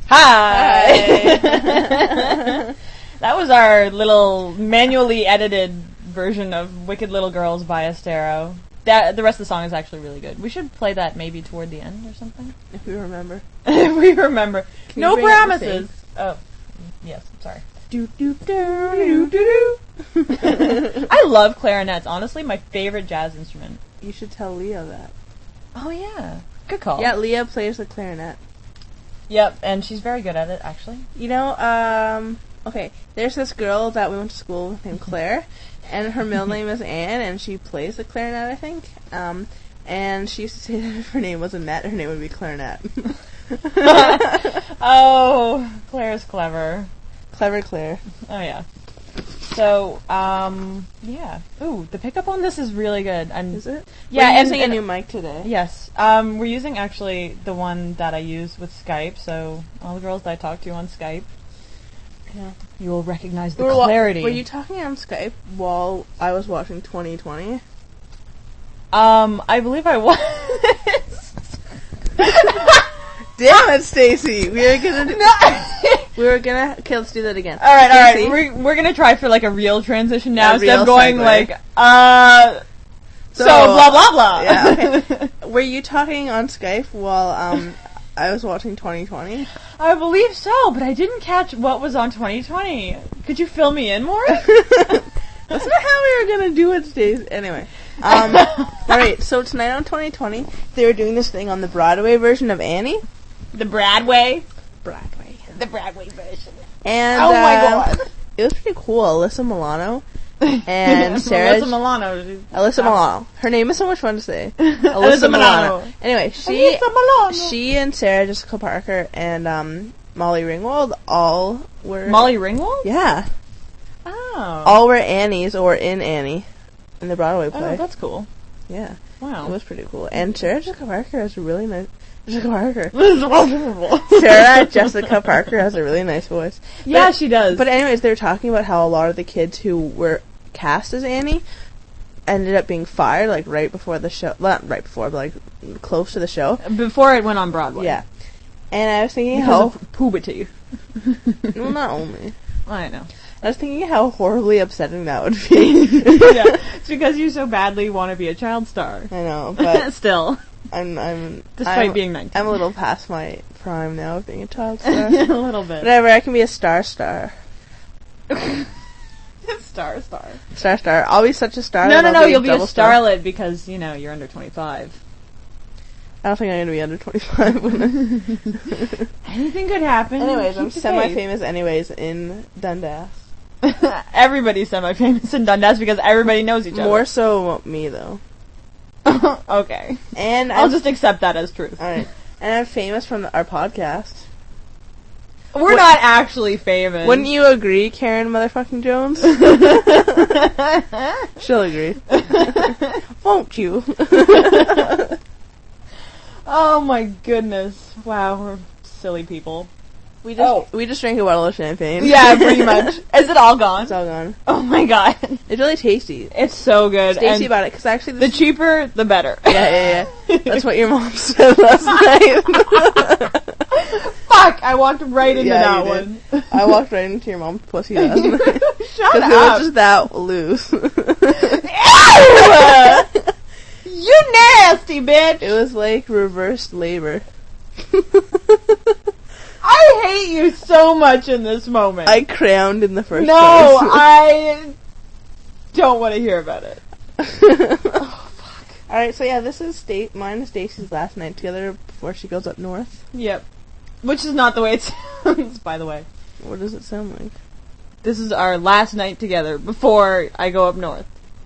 Hi! That was our little manually edited version of Wicked Little Girls by Estero. The rest of the song is actually really good. We should play that maybe toward the end or something. If we remember. If we remember. Can No you bring up the promises! Oh, yes, sorry. Do-do-do-do-do-do. I love clarinets. Honestly, my favorite jazz instrument. You should tell Leah that. Oh, yeah. Good call. Yeah, Leah plays the clarinet. Yep, and she's very good at it, actually. You know, okay, there's this girl that we went to school with named Claire, and her middle name is Anne, and she plays the clarinet, I think. And she used to say that if her name was Annette, her name would be Clarinet. Oh, Claire's clever. Clever Claire. Oh, yeah. So, yeah. Ooh, the pickup on this is really good. Is it? Yeah, We're using a new mic today. Yes. We're using actually the one that I use with Skype, so all the girls that I talk to on Skype, Yeah. you will recognize the clarity. Were you talking on Skype while I was watching 2020? I believe I was. Damn it, Stacy! We were gonna... Okay, let's do that again. Alright. We're gonna try for like a real transition now, instead of going segue. so blah blah blah. Yeah, okay. Were you talking on Skype while, I was watching 2020? I believe so, but I didn't catch what was on 2020. Could you fill me in more? That's not how we were gonna do it, Stacy. Anyway. Alright, so tonight on 2020, they were doing this thing on the Broadway version of Annie. The Broadway? Broadway. The Broadway version. And, oh my god. It was pretty cool. Alyssa Milano and Sarah... Alyssa Milano. Alyssa Milano. Her name is so much fun to say. Alyssa Milano. Anyway, she and Sarah Jessica Parker and Molly Ringwald all were... Molly Ringwald? Yeah. Oh. All were Annies or in Annie in the Broadway play. Oh, that's cool. Yeah. Wow. It was pretty cool. And Sarah Jessica Parker has a really nice... Jessica Parker. Sarah Sarah Jessica Parker has a really nice voice. Yeah, she does. But anyways, they were talking about how a lot of the kids who were cast as Annie ended up being fired, like, right before the show. Not right before, but, like, close to the show. Before it went on Broadway. Yeah. And I was thinking because of puberty. Well, not only. I know. I was thinking how horribly upsetting that would be. Yeah, it's because you so badly want to be a child star. I know, but... Still. Despite being 19. I'm a little past my prime now of being a child star. A little bit. Whatever, I can be a star. Star. Star. I'll be such a star. No, you'll be a starlet because, you know, you're under 25. I don't think I'm going to be under 25 when Anything could happen. Anyways, I'm semi-famous anyways in Dundas. Everybody's semi-famous in Dundas because everybody knows each other. More so me, though. Okay. And I'll just accept that as truth. Alright. And I'm famous from our podcast. We're not actually famous. Wouldn't you agree, Karen motherfucking Jones? She'll agree. Won't you? Oh my goodness. Wow, we're silly people. We just drank a bottle of champagne. Yeah, pretty much. Is it all gone? It's all gone. Oh my god. It's really tasty. It's so good. Stacy about it, because actually... The cheaper, the better. Yeah. That's what your mom said last night. Fuck! I walked right into that one. I walked right into your mom's pussy last night. Shut up! Because it was just that loose. Ew! You nasty bitch! It was like reversed labor. I hate you so much in this moment. I crowned in the first place. No, I don't want to hear about it. Oh, fuck. Alright, so yeah, this is mine and Stacy's last night together before she goes up north. Yep. Which is not the way it sounds, by the way. What does it sound like? This is our last night together before I go up north.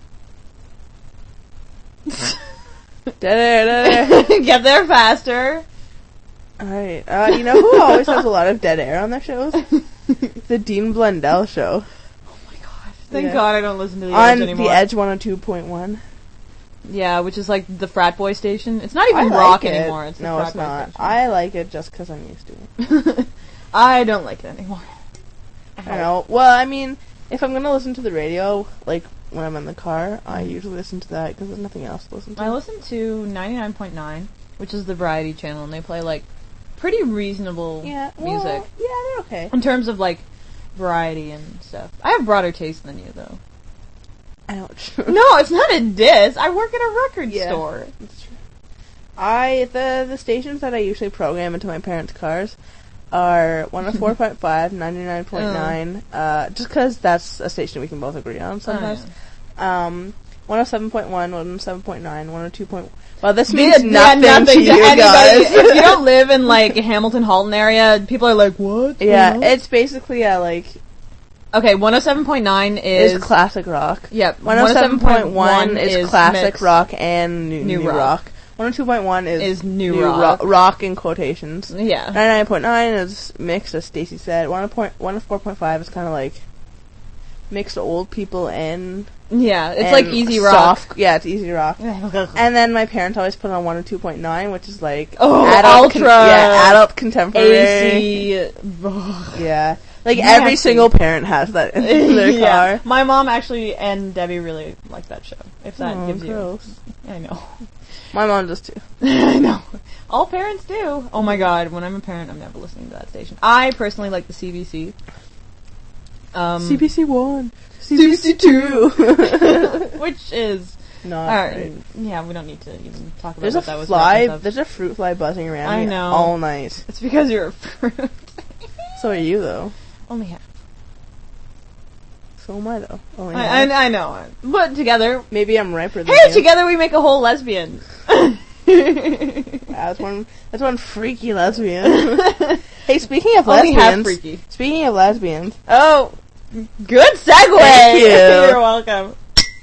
Get there faster. Alright, you know who always has a lot of dead air on their shows? The Dean Blundell Show. Oh my god. Thank God I don't listen to The Edge anymore. On The Edge 102.1. Yeah, which is like the frat boy station. It's not even rock anymore. It's no, frat it's boy not. station. I like it just because I'm used to it. I don't like it anymore. I know. Well, I mean, if I'm going to listen to the radio, like when I'm in the car, I usually listen to that because there's nothing else to listen to. I listen to 99.9, which is the variety channel, and they play like pretty reasonable Yeah, music. well, yeah, they're okay. In terms of, like, variety and stuff. I have broader taste than you, though. Ouch. No, it's not a diss. I work at a record store. That's true. The stations that I usually program into my parents' cars are 104.5, 99.9, just because that's a station we can both agree on sometimes. 107.1, 107.9, 102.1. Well, this means nothing to you anybody. guys. If you don't live in, like, Hamilton Halton area, people are like, what? Yeah, it's basically, like... Okay, 107.9 is classic rock. Yep. 107.1 is classic mixed. rock and new rock. 102.1 is new rock. Rock in quotations. Yeah. 99.9 is mixed, as Stacey said. 104.5 is kind of like mixed old people and... Yeah, it's like easy rock. It's easy rock. And then my parents always put on 102.9, which is like... ultra! Adult contemporary. AC. Yeah. Like, every single parent has that in their car. My mom actually and Debbie really like that show. If that gives gross. you... I know. My mom does too. I know. All parents do. Oh my god, when I'm a parent, I'm never listening to that station. I personally like the CBC. CBC 1. CBC 2. Which is... Not right. Yeah, we don't need to even talk about that was There's a fruit fly buzzing around me all night. It's because you're a fruit. So are you, though. Only half. So am I, though. Only I know. But together... Maybe I'm riper than Hey, you. together we make a whole lesbian. That's one freaky lesbian. Hey, speaking of lesbians... Only half freaky. Speaking of lesbians... Oh, good segue! Thank you. You're welcome.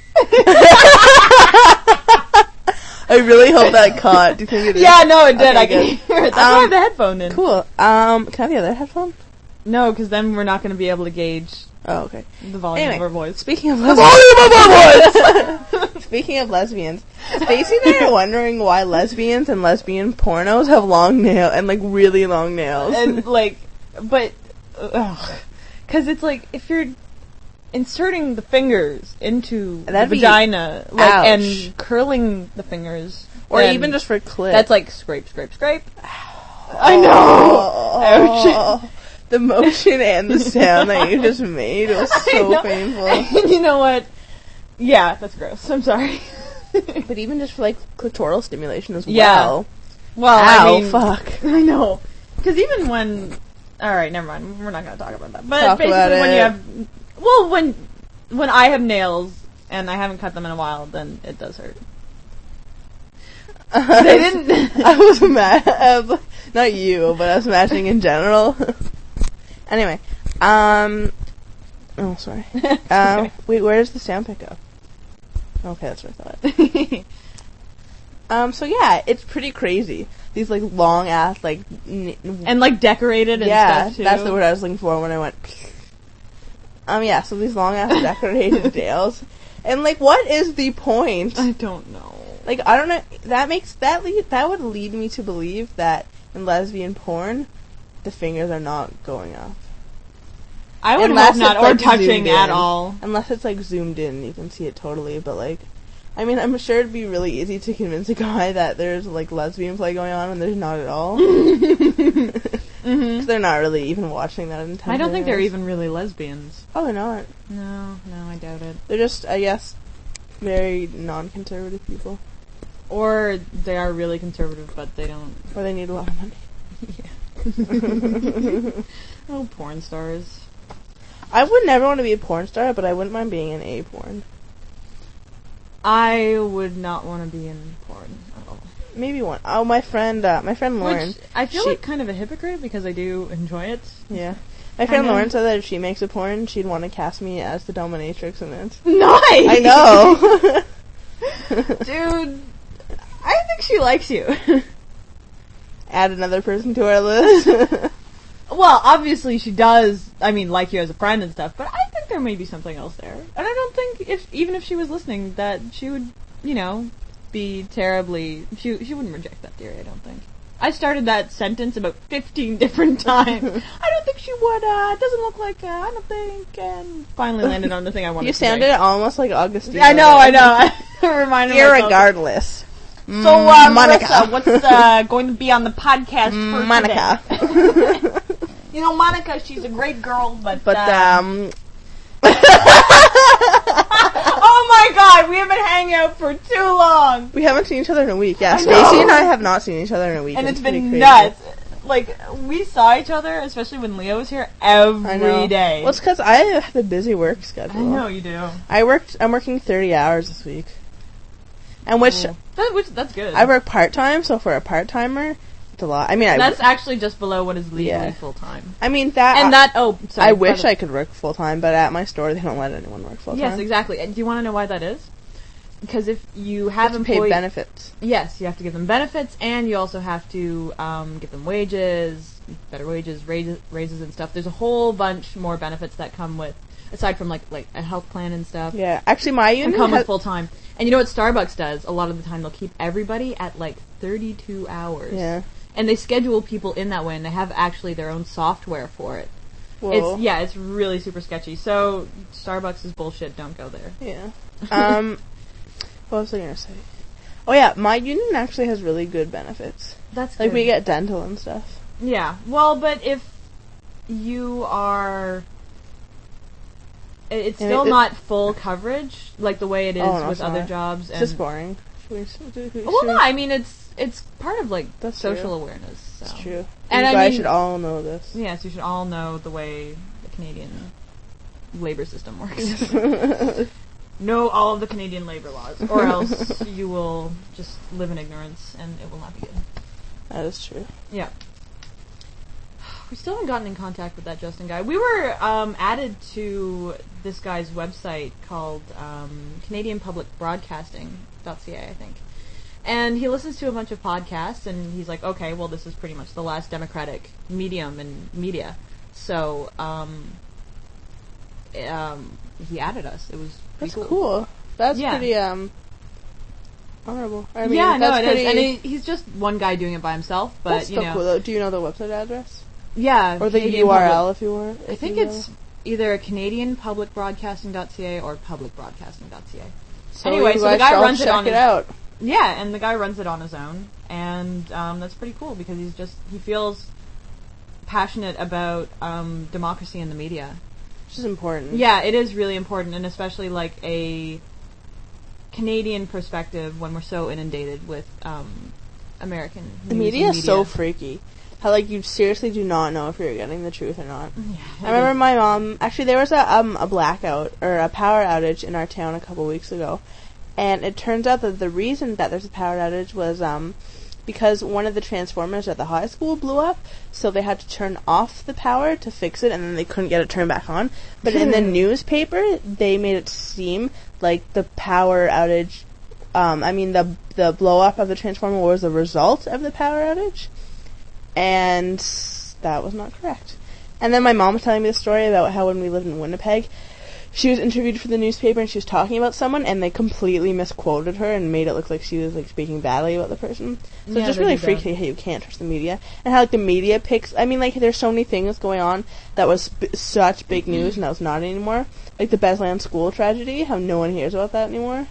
I really hope that caught. Do you think it is? Yeah, no, it did. Okay, I can hear it. That's why I have the headphone in. Cool. Can I have the other headphone? No, because then we're not going to be able to gauge Oh, okay. the volume of our voice. Speaking of lesbians... Speaking of lesbians, Stacey and I are wondering why lesbians and lesbian pornos have long nails and, like, really long nails. And, like, but... Because it's like, if you're inserting the fingers into the vagina, like, and curling the fingers... Or even just for clit. That's like scrape, scrape, scrape. I know! The motion and the sound that you just made was so painful. And you know what? Yeah, that's gross. I'm sorry. But even just for, like, clitoral stimulation as well. Yeah. Well, Ow, I mean... fuck. I know. Because even when... Alright, never mind. We're not going to talk about that. But talk basically when you have... Well, when I have nails and I haven't cut them in a while, then it does hurt. They didn't... I was mad. Not you, but I was imagining in general. Anyway, oh, sorry. Wait, where does the sound pick up? Okay, that's what I thought. So yeah, it's pretty crazy. These, like, long ass, like... and, like, decorated and stuff, too. Yeah, that's the word I was looking for when I went... Yeah, so these long ass decorated nails. And, like, what is the point? I don't know. Like, I don't know, that would lead me to believe that in lesbian porn, the fingers are not going up. I would hope not, or touching at all. Unless it's, like, zoomed in, you can see it totally, but, like, I mean, I'm sure it'd be really easy to convince a guy that there's, like, lesbian play going on, and there's not at all. Because they're not really even watching that intently. I don't think they're even really lesbians. Oh, they're not. No, I doubt it. They're just, I guess, very non-conservative people. Or they are really conservative, but they don't... Or they need a lot of money. Yeah. Oh, porn stars. I would never want to be a porn star, but I wouldn't mind being in a porn. I would not want to be in porn at all. Maybe one. Oh, my friend Lauren. Which I feel like kind of a hypocrite because I do enjoy it. Yeah. My friend Lauren said that if she makes a porn, she'd want to cast me as the dominatrix in it. Nice! I know! Dude, I think she likes you. Add another person to our list. Well, obviously she does, I mean, like you as a friend and stuff, but I think there may be something else there. And I don't think, even if she was listening, that she would, be terribly... She wouldn't reject that theory, I don't think. I started that sentence about 15 different times. I don't think she would, doesn't look like, I don't think, and finally landed on the thing I wanted to say. You sounded almost like Augustine. I know. I reminded myself. Irregardless. So, Monica. Marissa, what's going to be on the podcast for Monica. today? You know, Monica, she's a great girl, but oh my god, we have been hanging out for too long! we haven't seen each other in a week. Yeah, I Stacey know. and I have not seen each other in a week. And it's pretty been crazy. nuts. Like, we saw each other, especially when Leo was here, I know. every day. Well, it's because I have a busy work schedule. I know you do. I'm working 30 hours this week. And which, That's good. I work part-time, so for a part-timer, it's a lot. I mean, That's actually just below what is legally Yeah. full-time. I mean, that... And sorry. I wish I could work full-time, but at my store, they don't let anyone work full-time. Yes, exactly. And do you want to know why that is? Because if you You have have to pay benefits. yes, you have to give them benefits, and you also have to give them wages, better wages, raises and stuff. There's a whole bunch more benefits that come with, aside from like a health plan and stuff. Yeah, actually, my And union come with full time. And you know what Starbucks does? A lot of the time, they'll keep everybody at like 32 hours. Yeah. And they schedule people in that way, and they have actually their own software for it. Whoa. It's really super sketchy. So Starbucks is bullshit. Don't go there. Yeah. What was I gonna say? Oh yeah, my union actually has really good benefits. That's Like good. we get dental and stuff. Yeah. Well, but if you are, it's still not full coverage like the way it is Oh, no, with it's other not. jobs. It's And just boring. Should we- well, no, I mean it's part of like That's social true. awareness. So. It's true. And you I guys mean- should all know this. Yes, you should all know the way the Canadian labor system works. Know all of the Canadian labor laws, or else you will just live in ignorance, and it will not be good. That is true. Yeah. We still haven't gotten in contact with that Justin guy. We were added to this guy's website called CanadianPublicBroadcasting.ca, I think. And he listens to a bunch of podcasts, and he's like, okay, well, this is pretty much the last democratic medium in media. So, he added us. It was pretty That's cool. That's Yeah. pretty honorable. I mean, yeah, no, that's it pretty, is. And he's just one guy doing it by himself, but, that's you still know. cool though. Do you know the website address Yeah. or the Canadian URL Public- if you were? I think it's either CanadianPublicBroadcasting.ca or PublicBroadcasting.ca. So anyway, you so the guys guy should all runs it check on it his, out. Yeah, and the guy runs it on his own, and that's pretty cool because he feels passionate about democracy in the media. Which is important. Yeah, it is really important, and especially like a Canadian perspective when we're so inundated with American news The media and is so freaky. How like you seriously do not know if you're getting the truth or not. I remember my mom. Actually, there was a blackout or a power outage in our town a couple weeks ago, and it turns out that the reason that there's a power outage was because one of the transformers at the high school blew up, so they had to turn off the power to fix it, and then they couldn't get it turned back on. But in the newspaper, they made it seem like the power outage. The blow up of the transformer was the result of the power outage. And that was not correct. And then my mom was telling me the story about how when we lived in Winnipeg, she was interviewed for the newspaper and she was talking about someone and they completely misquoted her and made it look like she was like speaking badly about the person. So Yeah, it's just they really do that. freaky how you can't trust the media and how like the media picks. I mean, like there's so many things going on that was such big news and that was not anymore. Like the Beslan school tragedy, how no one hears about that anymore.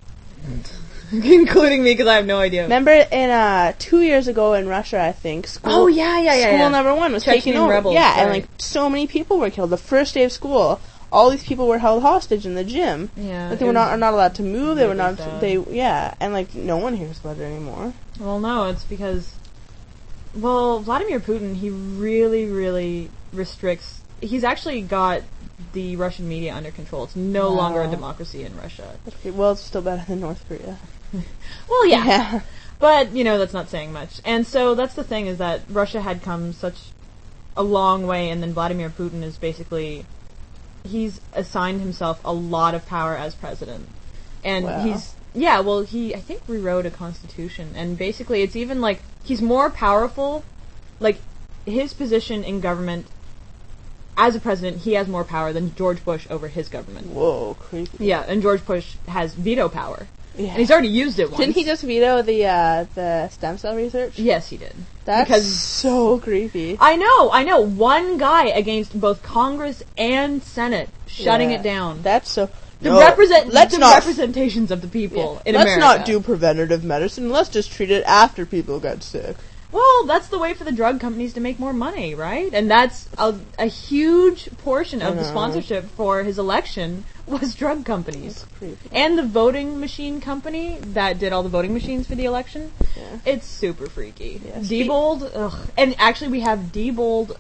including me because I have no idea. Remember in 2 years ago in Russia, I think school. Oh yeah. School number 1 was taken Chechen over. rebels, yeah, and right. like so many people were killed. The first day of school, all these people were held hostage in the gym. Yeah, Like they it were was not allowed to move. They were really not. sad. And like no one hears about it anymore. Well, no, it's because, Vladimir Putin, he really, really restricts. He's actually got the Russian media under control. It's no longer a Wow. democracy in Russia. Okay, well, it's still better than North Korea. Well, yeah. Yeah. But, that's not saying much. And so that's the thing, is that Russia had come such a long way, and then Vladimir Putin is basically, he's assigned himself a lot of power as president. And Wow. he, I think, rewrote a constitution, and basically it's even like, he's more powerful, like, his position in government, as a president, he has more power than George Bush over his government. Whoa, creepy. Yeah, and George Bush has veto power. Yeah. And he's already used it once. Didn't he just veto the stem cell research? Yes, he did. That's because so creepy. I know. One guy against both Congress and Senate shutting Yeah. it down. That's so. representations of the people in America. Let's not do preventative medicine. Let's just treat it after people get sick. Well, that's the way for the drug companies to make more money, right? And that's a huge portion of the sponsorship for his election was drug companies. And the voting machine company that did all the voting machines for the election. Yeah. It's super freaky. Yeah. Diebold, and actually we have Diebold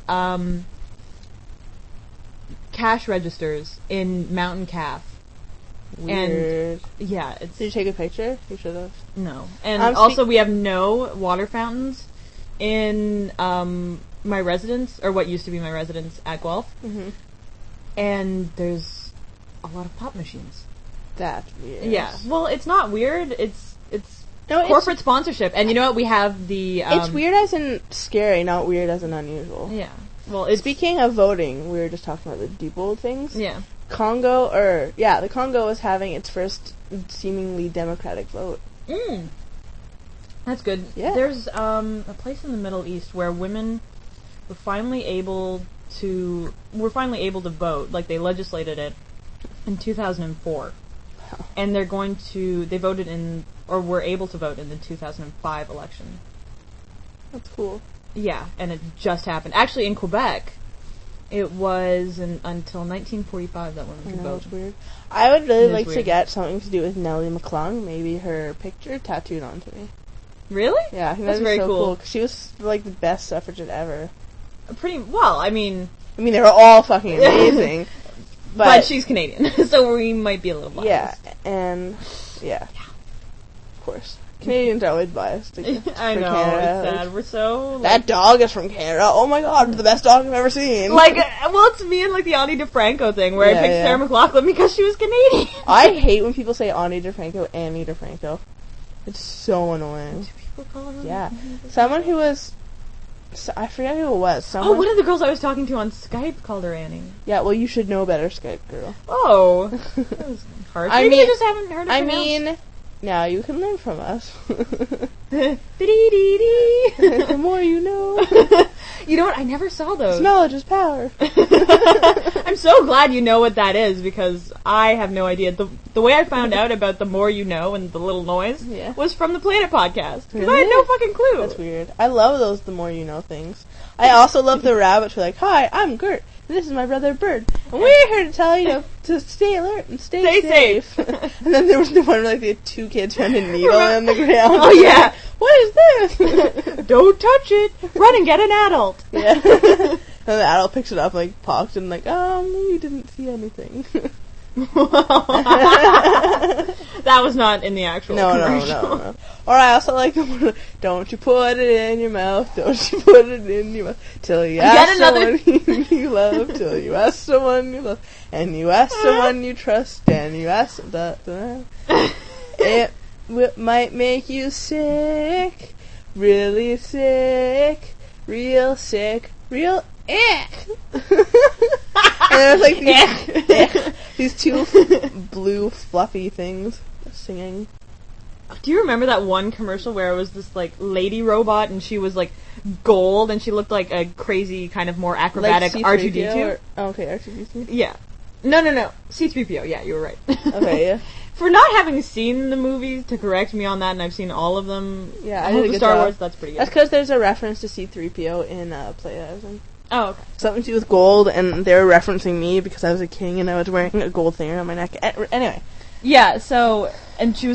cash registers in Mountain Calf. Weird. And yeah, Did you take a picture? You should have. No. And also we have no water fountains in my residence, or what used to be my residence at Guelph. Mm-hmm. And there's a lot of pop machines. That's weird. Yeah. Well, it's not weird. It's corporate sponsorship. And you know what? We have the... it's weird as in scary, not weird as in unusual. Yeah. Well, speaking of voting, we were just talking about the Diebold things. Yeah. the Congo was having its first seemingly democratic vote. That's good. Yeah. There's a place in the Middle East where women were finally able to vote. Like, they legislated it in 2004. Wow. And they voted in, or were able to vote in the 2005 election. That's cool. Yeah, and it just happened. Actually, in Quebec, it was until 1945 that women could vote. That's weird. I would really like to get something to do with Nellie McClung, maybe her picture tattooed onto me. Really? Yeah, I think that's that'd be very so cool. Because she was, like, the best suffragette ever. I mean, they were all fucking amazing. but she's Canadian, so we might be a little biased. Yeah, and, yeah. Of course. Canadians are always biased. I know, Canada. it's sad. We're so... that dog is from Canada. Oh my god, the best dog I've ever seen. It's me and, the Ani DeFranco thing, where I picked Sarah McLachlan because she was Canadian. I hate when people say Ani DeFranco, Annie DeFranco. It's so annoying. Do people call her? Yeah. Someone who was... I forget who it was. One of the girls I was talking to on Skype called her Annie. Yeah, well, you should know better, Skype girl. Oh. That was hard. Maybe you just haven't heard of her. Now you can learn from us. The more you know. You know what? I never saw those. Knowledge is power. I'm so glad you know what that is, because I have no idea. The way I found out about The More You Know and The Little Noise was from the Planet podcast. Because I had no fucking clue. That's weird. I love those The More You Know things. I also love the rabbits who are like, hi, I'm Gert. This is my brother Bird. And we're here to tell you to stay alert and stay safe. And then there was the one where they had two kids found a needle on the ground. Oh yeah. What is this? Don't touch it. Run and get an adult. Yeah. And the adult picks it up, poked, and you didn't see anything. That was not in the actual commercial. No. Or I also like the don't you put it in your mouth, don't you put it in your mouth, till you ask someone you love, till you ask someone you love, and you ask someone you trust, and you ask it might make you sick, really sick, real sick, real ick. And there's these two blue fluffy things singing. Do you remember that one commercial where it was this lady robot and she was gold and she looked like a crazy kind of more acrobatic R2-D2? Okay, R2-D2. Yeah. No. C-3PO. Yeah, you were right. Okay, yeah. For not having seen the movies, to correct me on that, and I've seen all of them. Yeah, I did the Star Wars. That's pretty good. That's because there's a reference to C-3PO in Play I was in. Oh, okay. Something to do with gold, and they were referencing me because I was a king and I was wearing a gold thing around my neck. Anyway. Yeah, and she was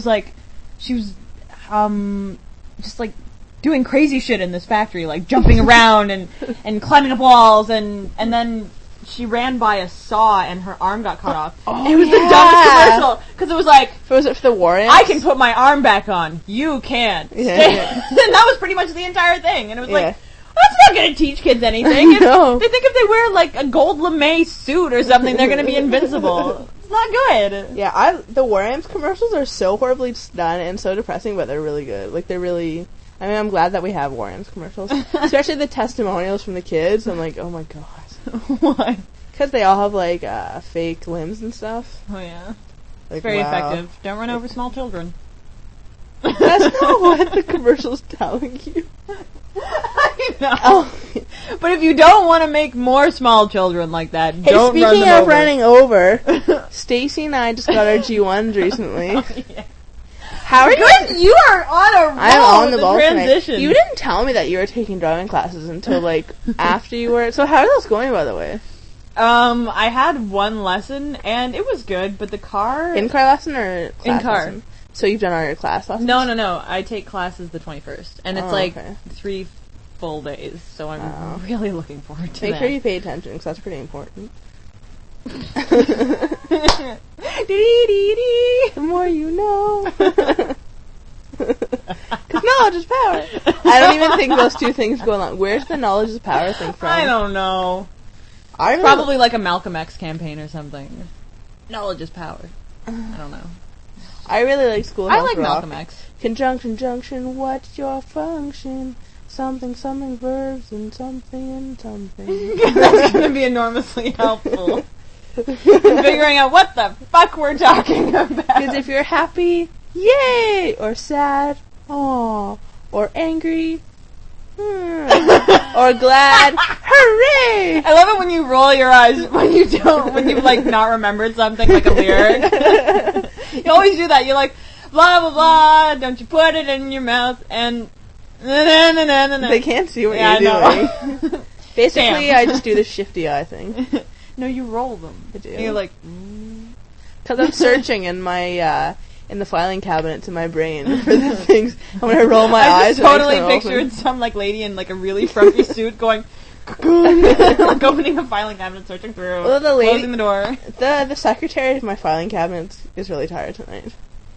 just doing crazy shit in this factory, jumping around and climbing up walls, and then she ran by a saw and her arm got cut off. Oh, it was the dumbest commercial, because it was was it for the war ants? I can put my arm back on, you can't. Yeah. And that was pretty much the entire thing, and it was that's not going to teach kids anything. No. They think if they wear a gold lame suit or something, they're going to be invincible. It's not good. Yeah, the War Amps commercials are so horribly done and so depressing, but they're really good. They're really... I'm glad that we have War Amps commercials. Especially the testimonials from the kids. I'm like, oh my god. Why? Because they all have, fake limbs and stuff. Oh, yeah. It's very effective. Don't run over small children. That's not what the commercial's telling you. I know. Oh. But if you don't want to make more small children like that, Hey, don't run speaking them of over. running over, Stacy and I just got our G1s recently. Yeah. How are you? Good, you are on a roll. I'm on the with ball tonight. transition. You didn't tell me that you were taking driving classes until like after you were. So how are those going, by the way? I had one lesson and it was good, but the car In-car lesson or class In-car. lesson? So you've done all your class lessons? No. I take classes the 21st, and it's okay. 3 full days. So I'm Oh. really looking forward to Make that. sure you pay attention, because that's pretty important. The more you know. Because knowledge is power. I don't even think those two things go along. Where's the knowledge is power thing from? I don't know. I really Probably like a Malcolm X campaign or something. Knowledge is power. I don't know. I really like School I House like Rock. Malcolm X. Conjunction, junction, what's your function? Something, verbs, and something. That's going to be enormously helpful in figuring out what the fuck we're talking about. Because if you're happy, yay! Or sad, aw. Or angry, or glad, hooray! I love it when you roll your eyes when you've like not remembered something like a lyric. You always do that. You're like, blah blah blah, don't you put it in your mouth, and They can't see what Yeah, you're I know. doing. Basically, Damn. I just do the shifty eye thing. No, you roll them. I do. And you're like, Because I'm searching in my, in the filing cabinets in my brain for the things. And when I roll my I eyes, just totally it makes them pictured some like lady in like a really frumpy suit going, like opening a filing cabinet, searching through, Well, the lady- closing the door. open. The secretary of my filing cabinets is really tired tonight.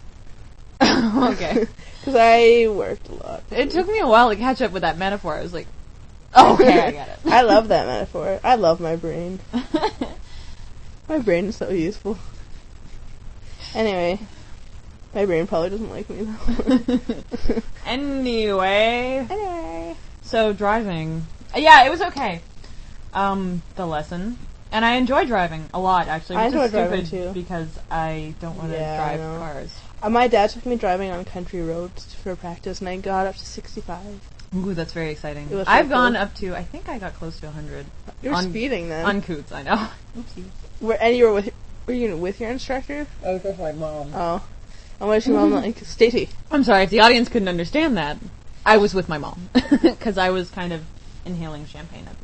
Okay. Because I worked a lot. It took me a while to catch up with that metaphor. I was like, oh, okay, I get it. I love that metaphor. I love my brain. My brain is so useful. Anyway, my brain probably doesn't like me though. Anyway, so driving. Yeah, it was okay. The lesson. And I enjoy driving a lot, actually. I Which enjoy is driving, stupid too. because I don't want to Yeah, I drive know. cars. My dad took me driving on country roads for practice, and I got up to 65. Ooh, that's very exciting. It was I've so gone cool. up to, I think I got close to 100. You were On- speeding then. On Coots, I know. Oopsie. And you were you with your instructor? I was with my mom. Oh. And what is your mom like? Stacy. I'm sorry, if the audience couldn't understand that, I was with my mom. Because I was kind of inhaling champagne at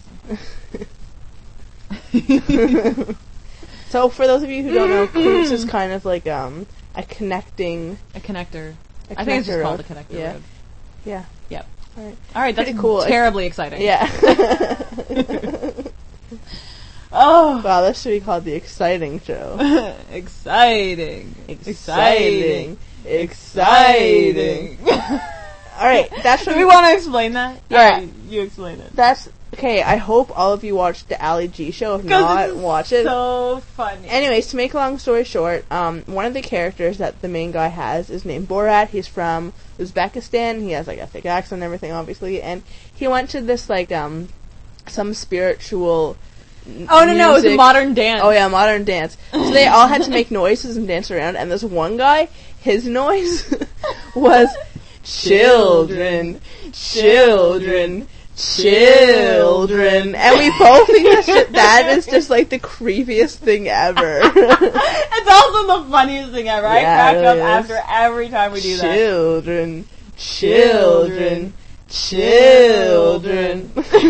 the same time. So for those of you who don't know, Coots is kind of like a connecting. A connector. A I think it's just connector called road. a connector Yeah. road. Yeah. Yep. Alright. Alright, that's Pretty cool. terribly exciting. Yeah. Oh. Wow, this should be called the exciting show. Exciting. Exciting. Exciting. Alright, that's Do what we want to explain that? Yeah. Alright, you explain it. That's okay. I hope all of you watched the Ali G show. If Because not, this is watch it. so funny. Anyways, to make a long story short, one of the characters that the main guy has is named Borat. He's from Uzbekistan. He has like a thick accent and everything, obviously. And he went to this like some spiritual. Oh no, it was a music- modern dance. Oh yeah, modern dance. So they all had to make noises and dance around. And this one guy, his noise was children, children, children. And we both think that is just like the creepiest thing ever. It's also the funniest thing ever. I Yeah, crack it up really is. after every time we do that. Children, children, children.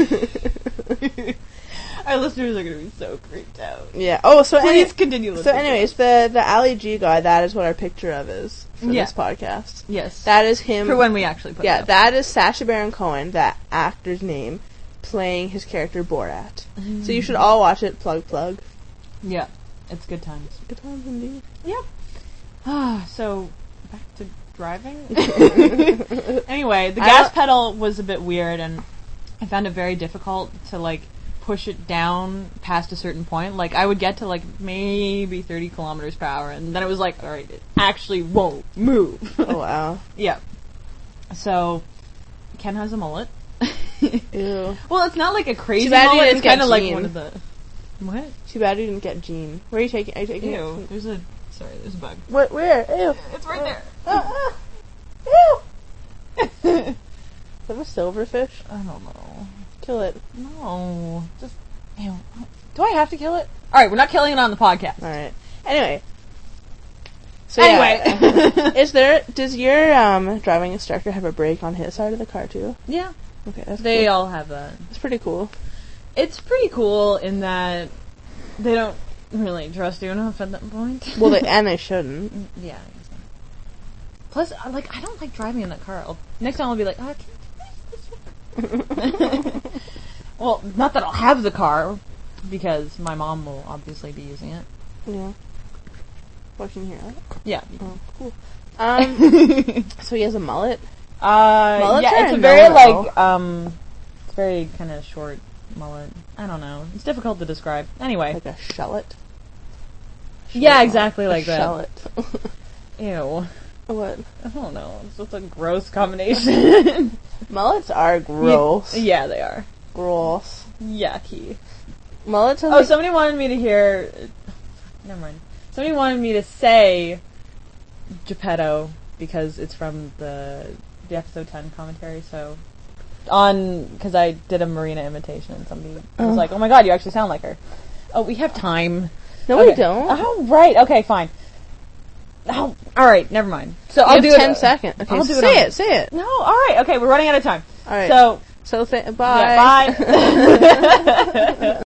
Our listeners are going to be so creeped out. Yeah. Oh, so Please continue So listening. anyways, the Ali G guy, that is what our picture of is for Yeah. this podcast. Yes. That is him. For when we actually put it Yeah, up. that is Sacha Baron Cohen, that actor's name, playing his character Borat. So you should all watch it. Plug. Yeah. It's good times. Good times indeed. Yep. So, back to driving? Anyway, the gas pedal was a bit weird, and I found it very difficult to, like, push it down past a certain point. Like, I would get to, like, maybe 30 kilometers per hour, and then it was like, alright, it actually won't move. Oh wow. Yeah. So, Ken has a mullet. Ew. Well, it's not like a crazy Too bad you mullet, didn't it's kind get of like Gene. one of the... What? Too bad you didn't get Gene. Where are you taking? Are you taking Ew. it? There's a... Sorry, there's a bug. Where? Ew. It's right there. Ew. Is that a silverfish? I don't know. Kill it. No. Just, ew. Do I have to kill it? Alright, we're not killing it on the podcast. Alright. Anyway. So yeah. Does your driving instructor have a brake on his side of the car too? Yeah. Okay, that's They cool. all have that. It's pretty cool. It's pretty cool in that they don't really trust you enough at that point. Well, they shouldn't. Yeah. Plus, I don't like driving in that car. Next time I'll be like, can you do this? Well, not that I'll have the car, because my mom will obviously be using it. Yeah. What, can you hear that? Yeah. Oh, cool. So he has a mullet? Yeah, it's a very, it's very kind of short mullet. I don't know. It's difficult to describe. Anyway. Like a shallot? Yeah, exactly like that. Shallot. Ew. What? I don't know. It's just a gross combination. Mullets are gross. Yeah, they are. Gross. Yucky. Mullets are somebody wanted me to hear... Never mind. Somebody wanted me to say Geppetto because it's from the episode 10 commentary, so... Because I did a Marina imitation and somebody was like, oh my god, you actually sound like her. Oh, we have time. No, okay. we don't. Oh, right. Okay, fine. Oh, alright, never mind. So I'll do 10 seconds. Okay, I'll do say it. No, alright, okay, we're running out of time. Alright. So bye. Yeah, bye.